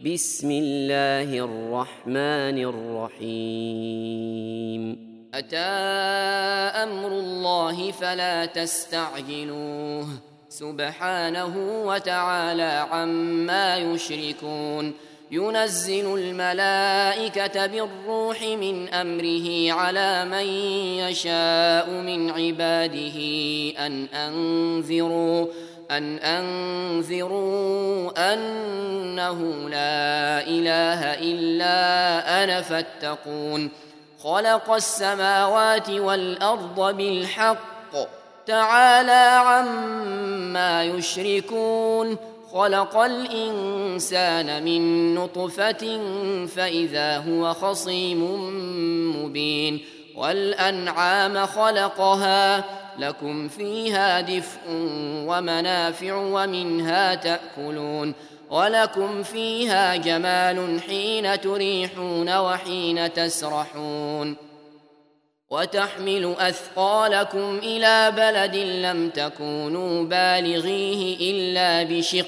بسم الله الرحمن الرحيم أتى أمر الله فلا تستعجلوه سبحانه وتعالى عما يشركون ينزل الملائكة بالروح من أمره على من يشاء من عباده أن أنذروا أنه لا إله إلا أنا فاتقون خلق السماوات والأرض بالحق تعالى عما يشركون خلق الإنسان من نطفة فإذا هو خصيم مبين والأنعام خلقها لكم فيها دفء ومنافع ومنها تأكلون ولكم فيها جمال حين تريحون وحين تسرحون وتحمل أثقالكم إلى بلد لم تكونوا بالغيه إلا بشق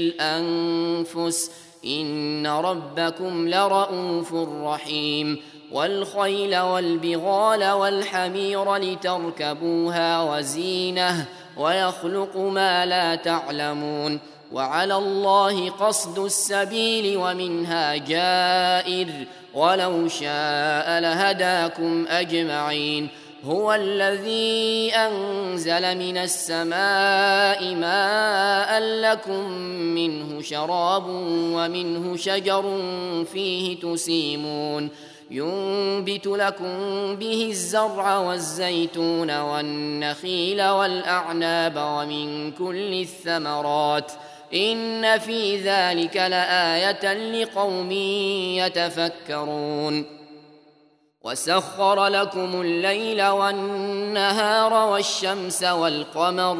الأنفس إن ربكم لرؤوف رحيم والخيل والبغال والحمير لتركبوها وزينة ويخلق ما لا تعلمون وعلى الله قصد السبيل ومنها جائر ولو شاء لهداكم أجمعين هو الذي أنزل من السماء ماء لكم منه شراب ومنه شجر فيه تسيمون ينبت لكم به الزرع والزيتون والنخيل والأعناب ومن كل الثمرات إن في ذلك لآية لقوم يتفكرون وسخر لكم الليل والنهار والشمس والقمر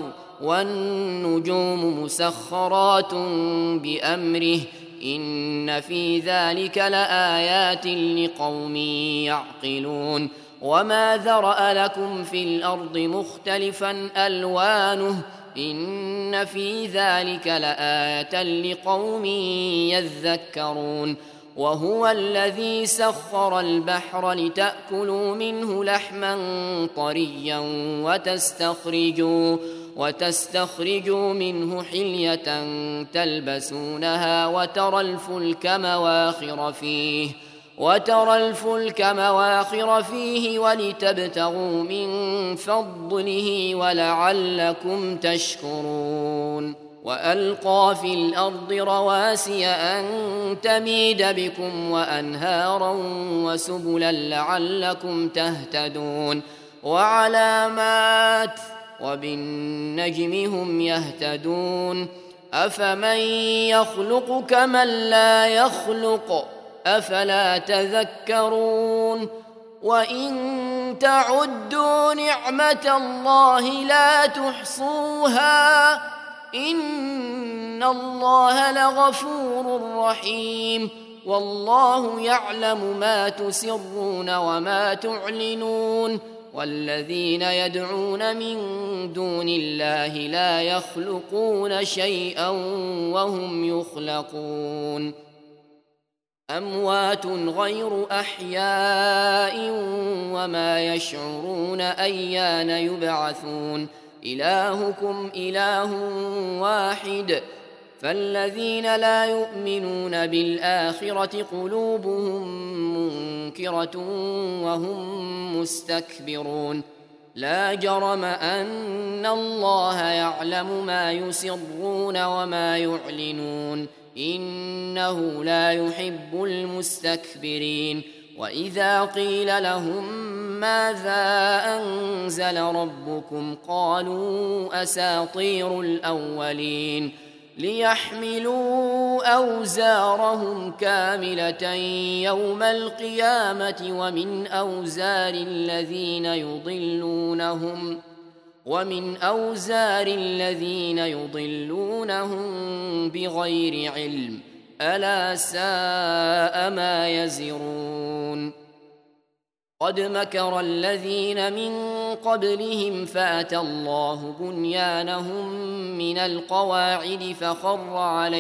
والنجوم مسخرات بأمره إن في ذلك لآيات لقوم يعقلون وما ذرأ لكم في الأرض مختلفا ألوانه إن في ذلك لآية لقوم يذكرون وهو الذي سخر البحر لتأكلوا منه لحما طريا وتستخرجوا منه حلية تلبسونها وترى الفلك مواخر فيه ولتبتغوا من فضله ولعلكم تشكرون وألقى في الأرض رواسي أن تميد بكم وأنهارا وسبلا لعلكم تهتدون وعلامات وبالنجم هم يهتدون أفمن يخلق كمن لا يخلق أفلا تذكرون وإن تعدوا نعمة الله لا تحصوها إن الله لغفور رحيم والله يعلم ما تسرون وما تعلنون والذين يدعون من دون الله لا يخلقون شيئا وهم يخلقون أموات غير أحياء وما يشعرون أيان يبعثون إلهكم إله واحد فالذين لا يؤمنون بالآخرة قلوبهم منكرة وهم مستكبرون لا جرم أن الله يعلم ما يسرون وما يعلنون إنه لا يحب المستكبرين وإذا قيل لهم ماذا أنزل ربكم قالوا أساطير الأولين ليحملوا أوزارهم كاملة يوم القيامة ومن أوزار الذين يضلونهم بغير علم ألا ساء ما يزرون قد مكر الذين من قبلهم فأتى الله بنيانهم من القواعد فخر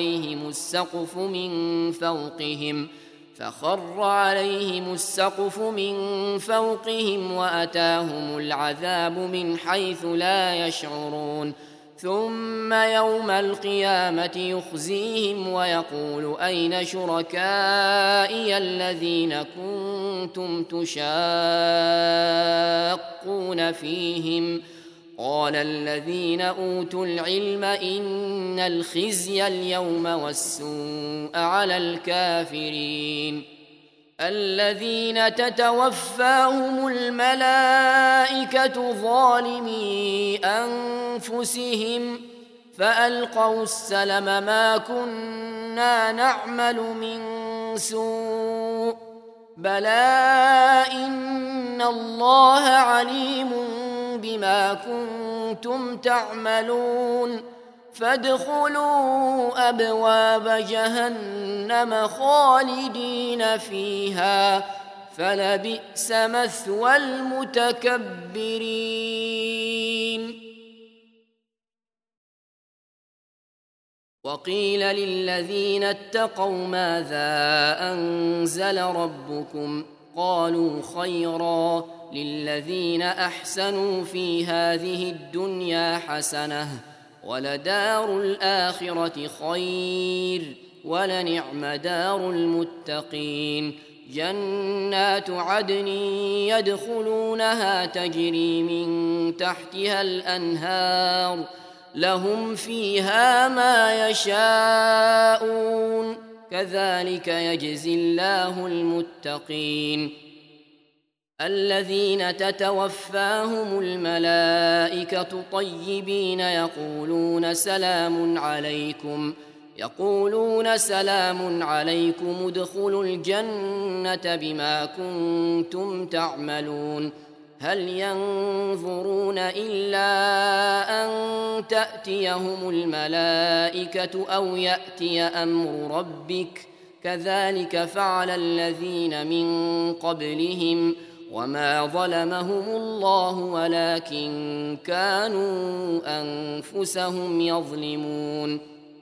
عليهم السقف من فوقهم وأتاهم العذاب من حيث لا يشعرون ثم يوم القيامة يخزيهم ويقول أين شركائي الذين كنتم تشاقون فيهم قال الذين أوتوا العلم إن الخزي اليوم والسوء على الكافرين الذين تتوفاهم الملائكة ظالمي أنفسهم فألقوا السلم ما كنا نعمل من سوء بلى إن الله عليم بما كنتم تعملون فادخلوا أبواب جهنم خالدين فيها فلبئس مثوى المتكبرين وقيل للذين اتقوا ماذا أنزل ربكم قالوا خيرا للذين أحسنوا في هذه الدنيا حسنة ولدار الآخرة خير ولنعم دار المتقين جنات عدن يدخلونها تجري من تحتها الأنهار لهم فيها ما يشاءون كذلك يجزي الله المتقين الذين تتوفاهم الملائكة طيبين يقولون سلام عليكم ادخلوا الجنة بما كنتم تعملون هل ينظرون إلا أن تأتيهم الملائكة أو يأتي أمر ربك كذلك فعل الذين من قبلهم وما ظلمهم الله ولكن كانوا أنفسهم يظلمون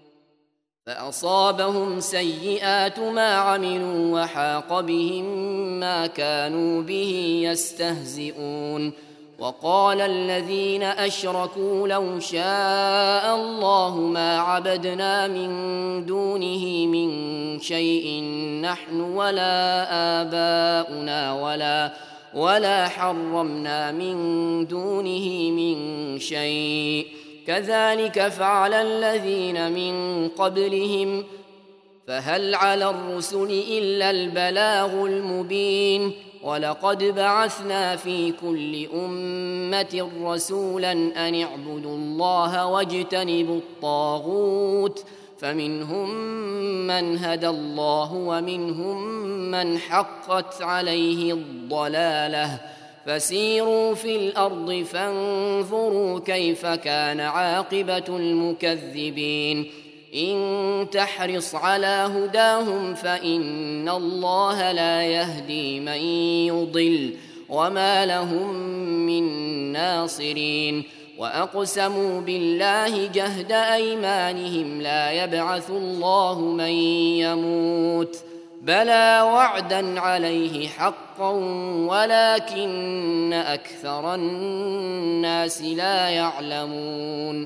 فأصابهم سيئات ما عملوا وحاق بهم ما كانوا به يستهزئون وقال الذين أشركوا لو شاء الله ما عبدنا من دونه من شيء نحن ولا آباؤنا ولا حرمنا من دونه من شيء كذلك فعل الذين من قبلهم فهل على الرسل إلا البلاغ المبين ولقد بعثنا في كل أمة رسولا أن اعبدوا الله واجتنبوا الطاغوت فمنهم من هدى الله ومنهم من حقت عليه الضلالة فسيروا في الأرض فانظروا كيف كان عاقبة المكذبين إن تحرص على هداهم فإن الله لا يهدي من يضل وما لهم من ناصرين وأقسموا بالله جهد أيمانهم لا يبعث الله من يموت بلى وعدا عليه حقا ولكن أكثر الناس لا يعلمون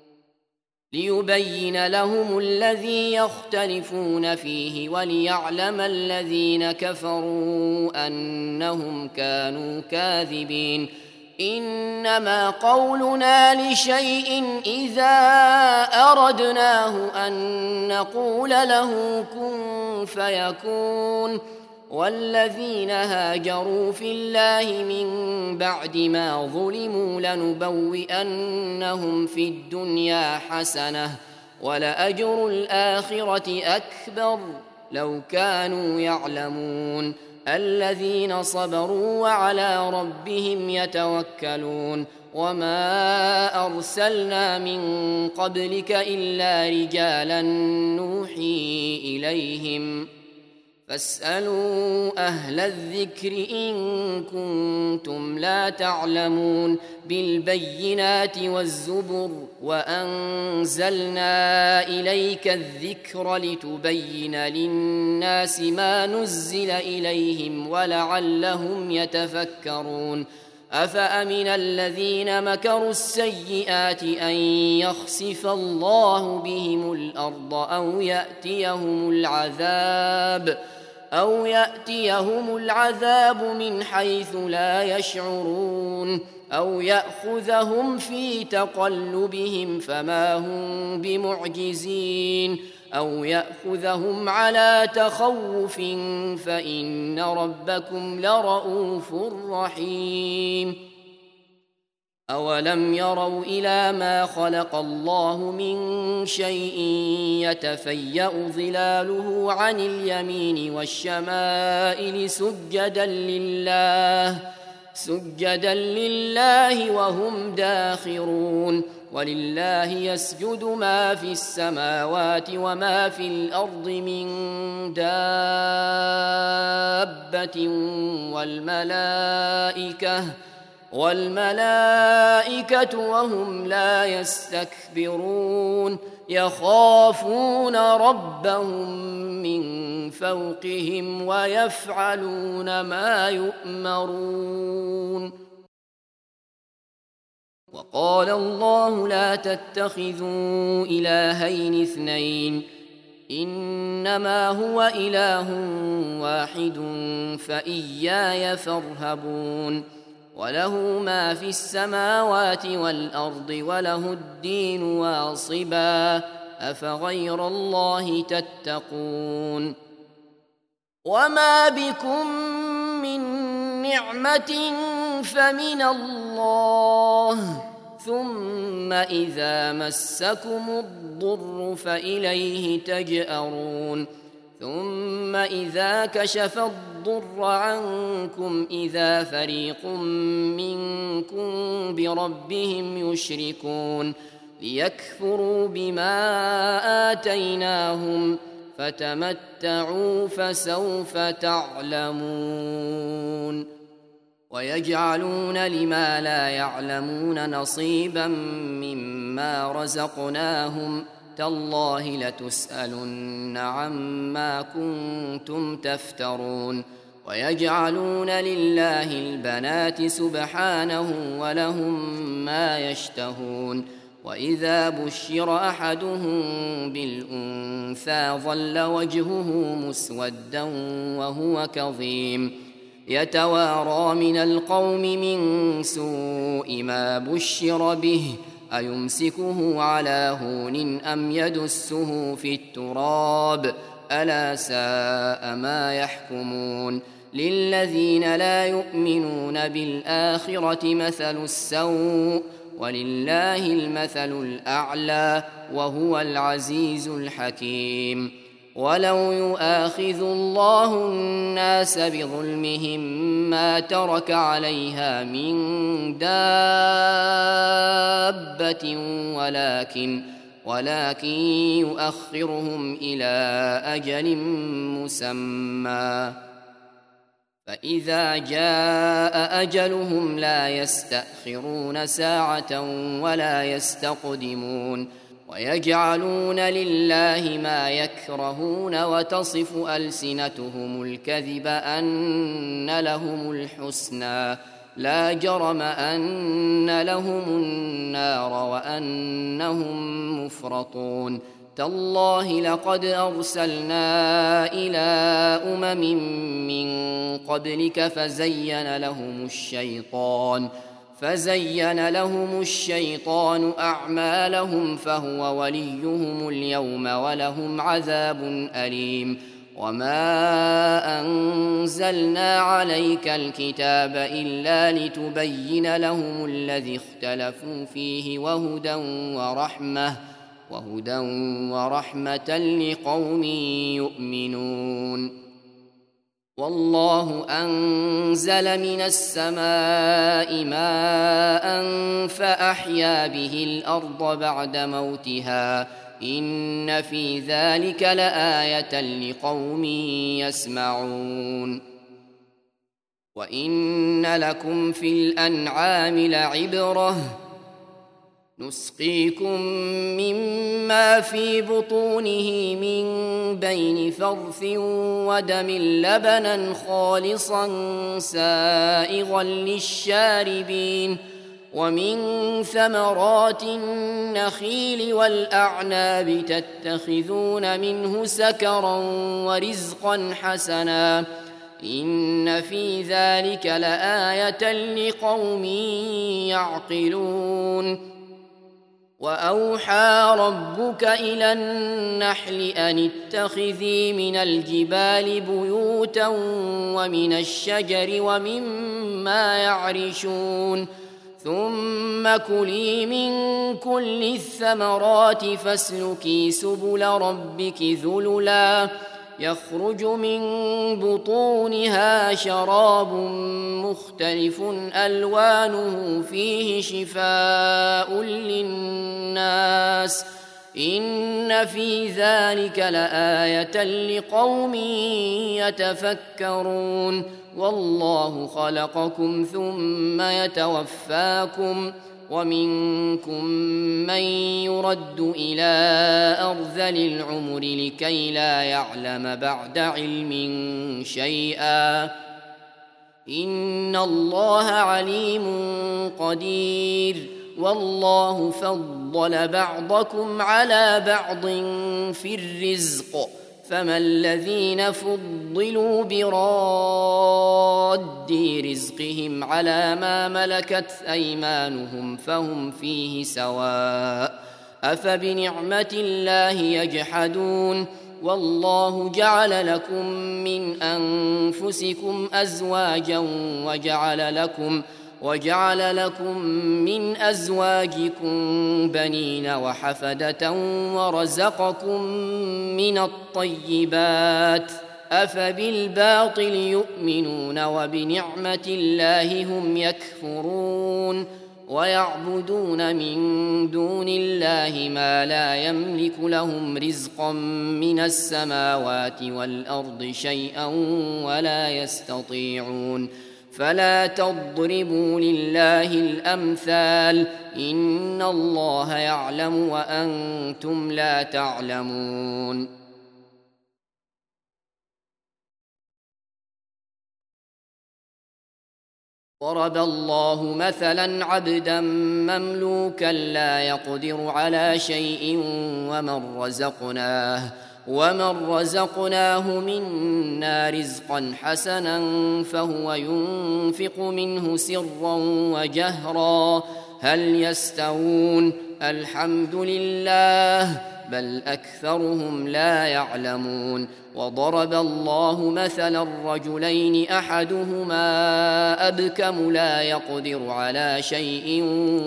ليبين لهم الذي يختلفون فيه وليعلم الذين كفروا أنهم كانوا كاذبين إنما قولنا لشيء إذا أردناه أن نقول له كن فيكون والذين هاجروا في الله من بعد ما ظلموا لنبوئنهم في الدنيا حسنة ولأجر الآخرة أكبر لو كانوا يعلمون الذين صبروا وعلى ربهم يتوكلون وما أرسلنا من قبلك إلا رجالا نوحي إليهم فاسألوا أهل الذكر إن كنتم لا تعلمون بالبينات والزبر وأنزلنا إليك الذكر لتبين للناس ما نزل إليهم ولعلهم يتفكرون أفأمن الذين مكروا السيئات أن يخسف الله بهم الأرض أو يأتيهم العذاب من حيث لا يشعرون أو يأخذهم في تقلبهم فما هم بمعجزين أو يأخذهم على تخوف فإن ربكم لرؤوف رحيم أولم يروا إلى ما خلق الله من شيء يتفيأ ظلاله عن اليمين والشمائل سجدا لله وهم داخرون ولله يسجد ما في السماوات وما في الأرض من دابة والملائكة وهم لا يستكبرون يخافون ربهم من فوقهم ويفعلون ما يؤمرون وقال الله لا تتخذوا إلهين اثنين إنما هو إله واحد فإياي فارهبون وله ما في السماوات والأرض وله الدين واصبا أفغير الله تتقون وما بكم من نعمة فمن الله ثم إذا مسكم الضر فإليه تجأرون ثم إذا كشف الضر عنكم إذا فريق منكم بربهم يشركون ليكفروا بما آتيناهم فتمتعوا فسوف تعلمون ويجعلون لما لا يعلمون نصيبا مما رزقناهم تالله لتسألن عما كنتم تفترون ويجعلون لله البنات سبحانه ولهم ما يشتهون وإذا بشر أحدهم بالأنثى ظل وجهه مسودا وهو كظيم يتوارى من القوم من سوء ما بشر به أيمسكه على هون أم يدسه في التراب ألا ساء ما يحكمون للذين لا يؤمنون بالآخرة مثل السوء ولله المثل الأعلى وهو العزيز الحكيم ولو يؤاخذ الله الناس بظلمهم ما ترك عليها من دابة ولكن يؤخرهم إلى أجل مسمى فإذا جاء أجلهم لا يستأخرون ساعة ولا يستقدمون ويجعلون لله ما يكرهون وتصف ألسنتهم الكذب أن لهم الحسنى لا جرم أن لهم النار وأنهم مفرطون تالله لقد أرسلنا إلى من قبلك فزين لهم الشيطان أعمالهم فهو وليهم اليوم ولهم عذاب أليم وما أنزلنا عليك الكتاب إلا لتبين لهم الذي اختلفوا فيه وهدى ورحمة لقوم يؤمنون والله أنزل من السماء ماء فأحيا به الأرض بعد موتها إن في ذلك لآية لقوم يسمعون وإن لكم في الأنعام لعبرة نسقيكم مما في بطونه من بين فرث ودم لبنا خالصا سائغا للشاربين ومن ثمرات النخيل والأعناب تتخذون منه سكرا ورزقا حسنا إن في ذلك لآية لقوم يعقلون وأوحى ربك إلى النحل أن اتخذي من الجبال بيوتا ومن الشجر ومما يعرشون ثم كلي من كل الثمرات فاسلكي سبل ربك ذللا يخرج من بطونها شراب مختلف ألوانه فيه شفاء للناس إن في ذلك لآية لقوم يتفكرون والله خلقكم ثم يتوفاكم ومنكم من يرد إلى أرذل العمر لكي لا يعلم بعد علم شيئا إن الله عليم قدير والله فضل بعضكم على بعض في الرزق فما الذين فضلوا براد رزقهم على ما ملكت أيمانهم فهم فيه سواء أفبنعمة الله يجحدون والله جعل لكم من أنفسكم أزواجا وجعل لكم من أزواجكم بنين وحفدة ورزقكم من الطيبات أفبالباطل يؤمنون وبنعمة الله هم يكفرون ويعبدون من دون الله ما لا يملك لهم رزقا من السماوات والأرض شيئا ولا يستطيعون فلا تضربوا لله الأمثال إن الله يعلم وأنتم لا تعلمون ضرب الله مثلا عبدا مملوكا لا يقدر على شيء ومن رزقناه منا رزقا حسنا فهو ينفق منه سرا وجهرا هل يستوون الحمد لله بل أكثرهم لا يعلمون وضرب الله مثلا الرجلين أحدهما أبكم لا يقدر على شيء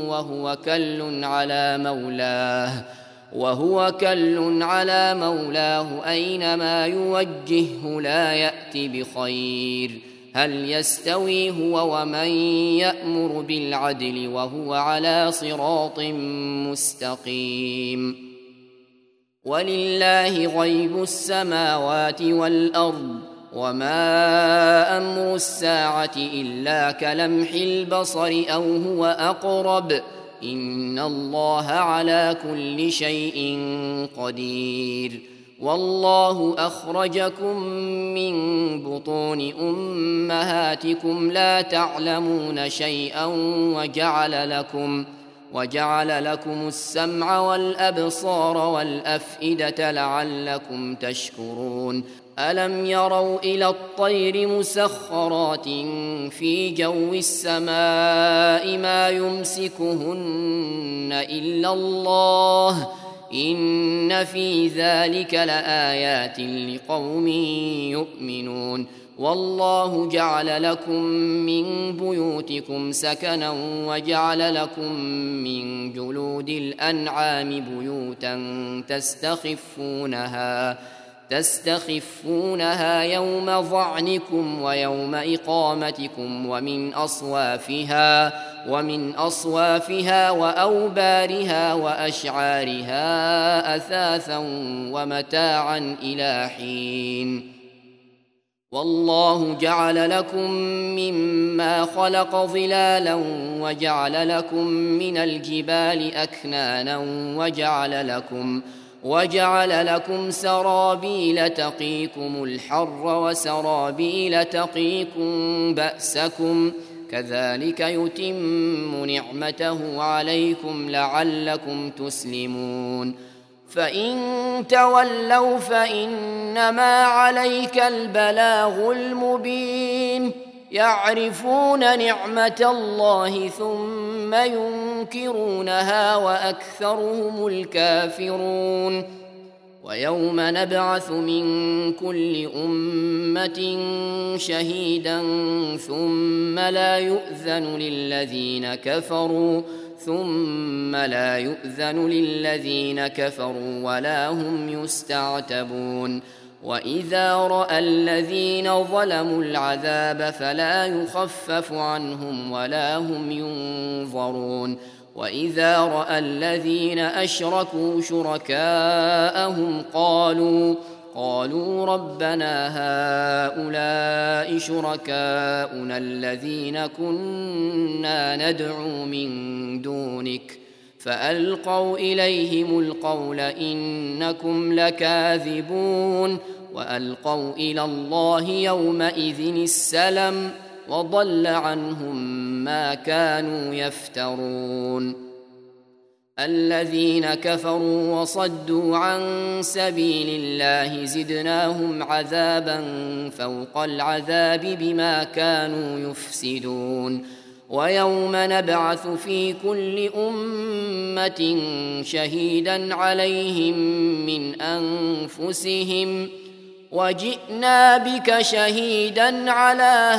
وهو كل على مولاه أينما يوجهه لا يأت بخير هل يستوي هو ومن يأمر بالعدل وهو على صراط مستقيم ولله غيب السماوات والأرض وما أمر الساعة إلا كلمح البصر أو هو أقرب إن الله على كل شيء قدير والله أخرجكم من بطون أمهاتكم لا تعلمون شيئا وجعل لكم السمع والأبصار والأفئدة لعلكم تشكرون ألم يروا إلى الطير مسخرات في جو السماء ما يمسكهن إلا الله إن في ذلك لآيات لقوم يؤمنون والله جعل لكم من بيوتكم سكنا وجعل لكم من تستخفونها يوم ظعنكم ويوم إقامتكم ومن أصوافها وأوبارها وأشعارها أثاثا ومتاعا إلى حين. والله جعل لكم مما خلق ظلالا وجعل لكم من الجبال أكنانا وجعل لكم سرابيل تقيكم الحر وسرابيل تقيكم بأسكم كذلك يتم نعمته عليكم لعلكم تسلمون. فإن تولوا فإنما عليك البلاغ المبين. يعرفون نعمة الله ثم ينكرونها وأكثرهم الكافرون. ويوم نبعث من كل أمة شهيدا ثم لا يؤذن للذين كفروا ولا هم يستعتبون. وإذا رأى الذين ظلموا العذاب فلا يخفف عنهم ولا هم ينظرون. وإذا رأى الذين أشركوا شركاءهم قالوا ربنا هؤلاء شركاؤنا الذين كنا ندعو من دونك فألقوا إليهم القول إنكم لكاذبون. وألقوا إلى الله يومئذ السلم وضل عنهم ما كانوا يفترون. الذين كفروا وصدوا عن سبيل الله زدناهم عذابا فوق العذاب بما كانوا يفسدون. ويوم نبعث في كل أمة شهيدا عليهم من أنفسهم وجئنا بك شهيدا على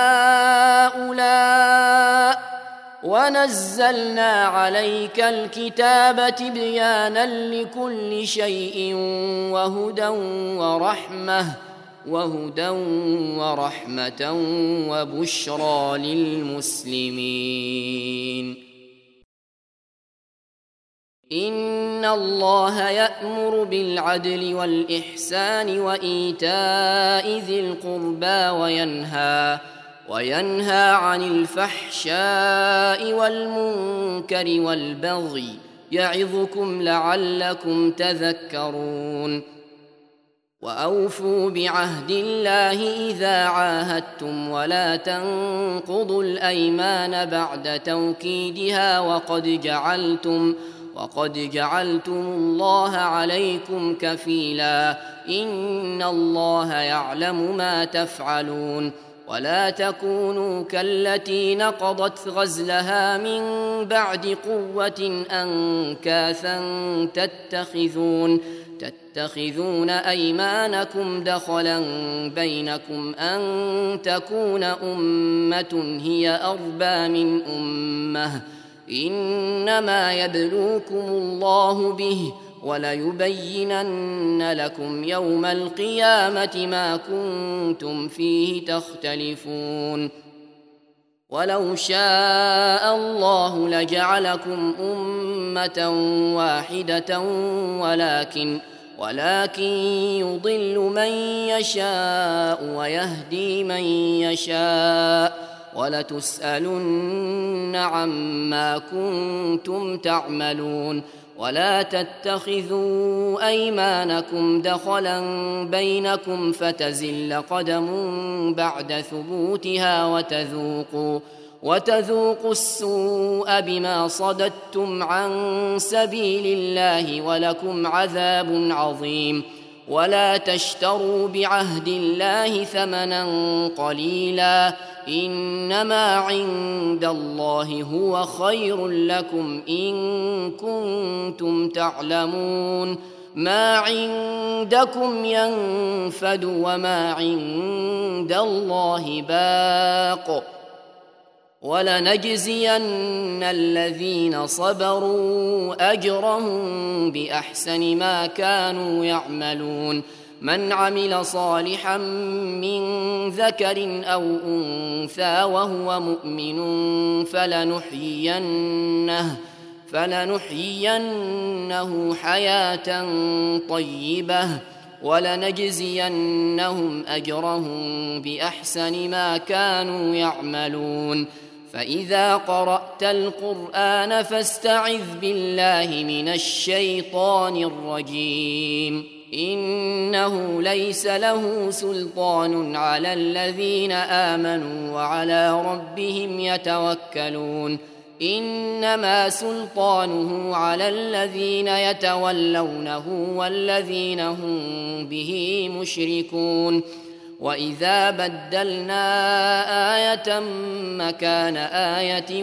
هؤلاء ونزلنا عليك الكتاب تبيانا لكل شيء وهدى ورحمة وبشرى للمسلمين. إن الله يأمر بالعدل والإحسان وإيتاء ذي القربى وينهى عن الفحشاء والمنكر والبغي يعظكم لعلكم تذكرون. وأوفوا بعهد الله إذا عاهدتم ولا تنقضوا الأيمان بعد توكيدها وقد جعلتم الله عليكم كفيلا إن الله يعلم ما تفعلون. ولا تكونوا كالتي نقضت غزلها من بعد قوة أنكاثا تتخذون أيمانكم دخلا بينكم أن تكون أمة هي أربى من أمة إنما يبلوكم الله به وليبينن لكم يوم القيامة ما كنتم فيه تختلفون. ولو شاء الله لجعلكم أمة واحدة ولكن يضل من يشاء ويهدي من يشاء ولتسألن عما كنتم تعملون. ولا تتخذوا أيمانكم دخلا بينكم فتزل قدم بعد ثبوتها وتذوقوا السوء بما صددتم عن سبيل الله ولكم عذاب عظيم. ولا تشتروا بعهد الله ثمنا قليلا إنما عند الله هو خير لكم إن كنتم تعلمون. ما عندكم ينفد وما عند الله باق ولنجزين الذين صبروا أجرهم بأحسن ما كانوا يعملون. من عمل صالحا من ذكر أو أنثى وهو مؤمن فلنحيينه حياة طيبة ولنجزينهم أجرهم بأحسن ما كانوا يعملون. فإذا قرأت القرآن فاستعذ بالله من الشيطان الرجيم. إنه ليس له سلطان على الذين آمنوا وعلى ربهم يتوكلون. إنما سلطانه على الذين يتولونه والذين هم به مشركون. وإذا بدلنا آية مكان آية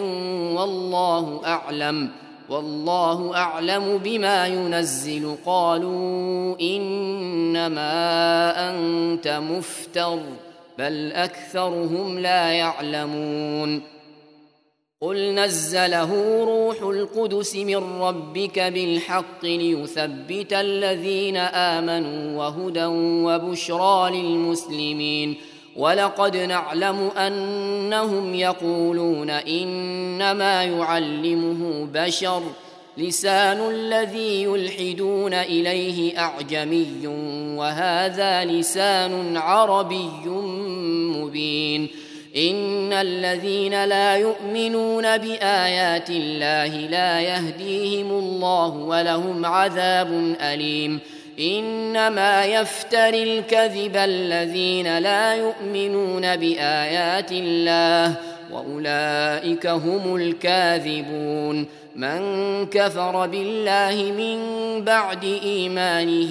والله أعلم بما ينزل قالوا إنما أنت مفتر بل أكثرهم لا يعلمون. قل نزله روح القدس من ربك بالحق ليثبت الذين آمنوا وهدى وبشرى للمسلمين. ولقد نعلم أنهم يقولون إنما يعلمه بشر لسان الذي يلحدون إليه أعجمي وهذا لسان عربي مبين. إن الذين لا يؤمنون بآيات الله لا يهديهم الله ولهم عذاب أليم. إنما يفتري الكذب الذين لا يؤمنون بآيات الله وأولئك هم الكاذبون. من كفر بالله من بعد إيمانه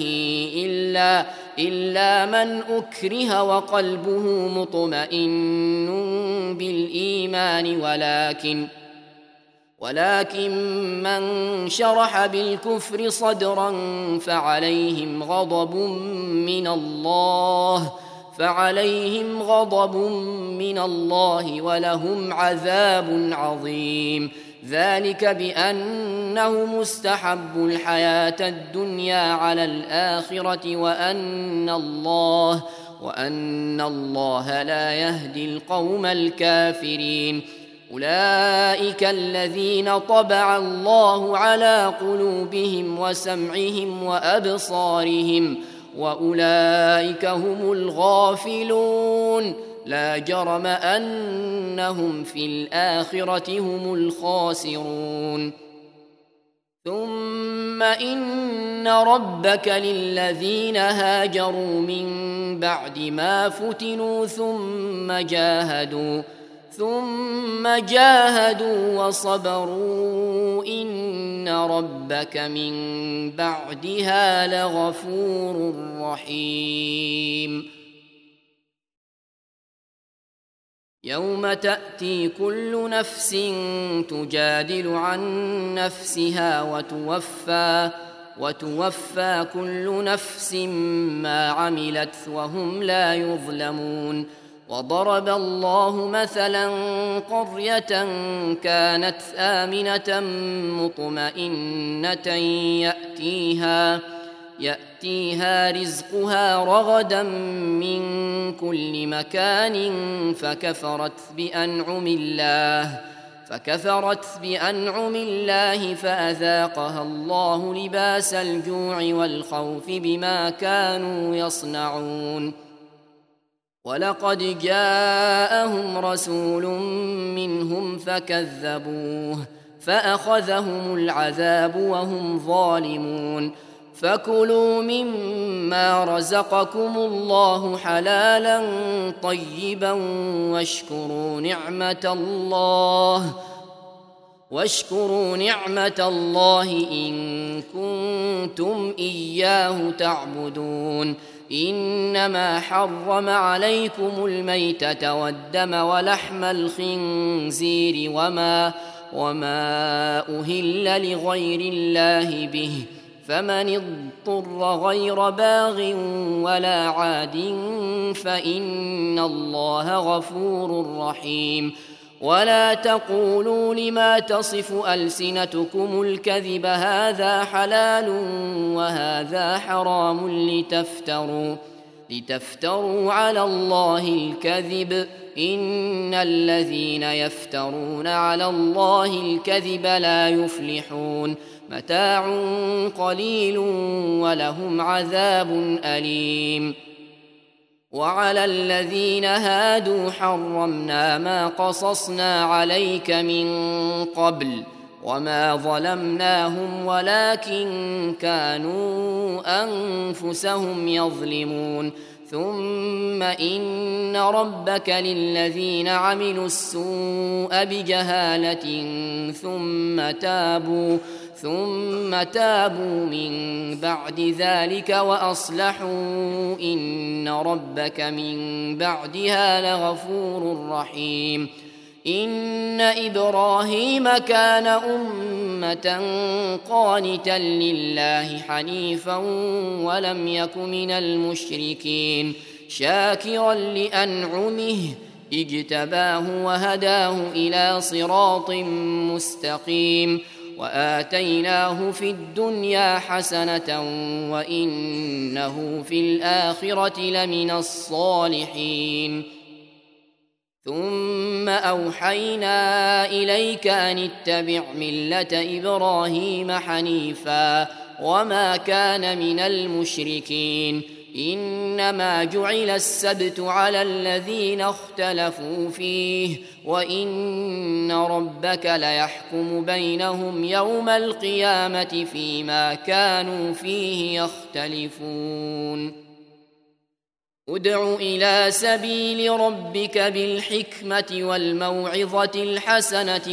إلا من أكره وقلبه مطمئن بالإيمان ولكن من شرح بالكفر صدرا فعليهم غضب من الله ولهم عذاب عظيم. ذلك بأنه مستحب الحياة الدنيا على الآخرة وأن الله لا يهدي القوم الكافرين. أولئك الذين طبع الله على قلوبهم وسمعهم وأبصارهم وأولئك هم الغافلون. لا جرم أنهم في الآخرة هم الخاسرون. ثم إن ربك للذين هاجروا من بعد ما فتنوا ثم جاهدوا وصبروا إن ربك من بعدها لغفور رحيم. يوم تأتي كل نفس تجادل عن نفسها وتوفى كل نفس ما عملت وهم لا يظلمون. وضرب الله مثلا قرية كانت آمنة مطمئنة يأتيها رزقها رغدا من كل مكان فكفرت بأنعم الله فأذاقها الله لباس الجوع والخوف بما كانوا يصنعون. ولقد جاءهم رسول منهم فكذبوه فأخذهم العذاب وهم ظالمون. فكلوا مما رزقكم الله حلالا طيبا واشكروا نعمة الله إن كنتم إياه تعبدون. إنما حرم عليكم الميتة والدم ولحم الخنزير وما أهل لغير الله به فمن اضطر غير باغ ولا عاد فإن الله غفور رحيم. ولا تقولوا لما تصف ألسنتكم الكذب هذا حلال وهذا حرام لتفتروا على الله الكذب إن الذين يفترون على الله الكذب لا يفلحون متاع قليل ولهم عذاب أليم وعلى الذين هادوا حرمنا ما قصصنا عليك من قبل وما ظلمناهم ولكن كانوا أنفسهم يظلمون ثم إن ربك للذين عملوا السوء بجهالة ثم تابوا من بعد ذلك وأصلحوا إن ربك من بعدها لغفور رحيم إن إبراهيم كان أمة قانتا لله حنيفا ولم يك من المشركين شاكرا لأنعمه اجتباه وهداه إلى صراط مستقيم وآتيناه في الدنيا حسنة وإنه في الآخرة لمن الصالحين ثم أوحينا إليك أن اتبع ملة إبراهيم حنيفا وما كان من المشركين إنما جعل السبت على الذين اختلفوا فيه وإن ربك ليحكم بينهم يوم القيامة فيما كانوا فيه يختلفون ادع إلى سبيل ربك بالحكمة والموعظة الحسنة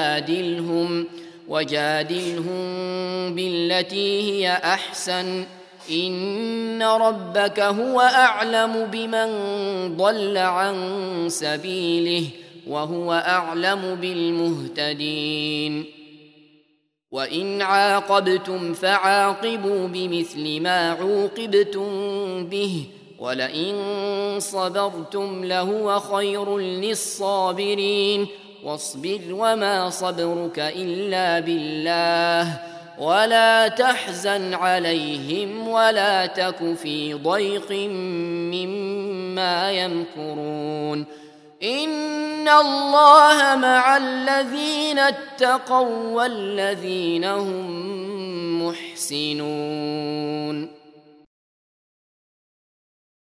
وجادلهم بالتي هي أحسن إن ربك هو أعلم بمن ضل عن سبيله وهو أعلم بالمهتدين وإن عاقبتم فعاقبوا بمثل ما عوقبتم به ولئن صبرتم لهو خير للصابرين واصبر وما صبرك إلا بالله ولا تحزن عليهم ولا تك في ضيق مما يمكرون إن الله مع الذين اتقوا والذين هم محسنون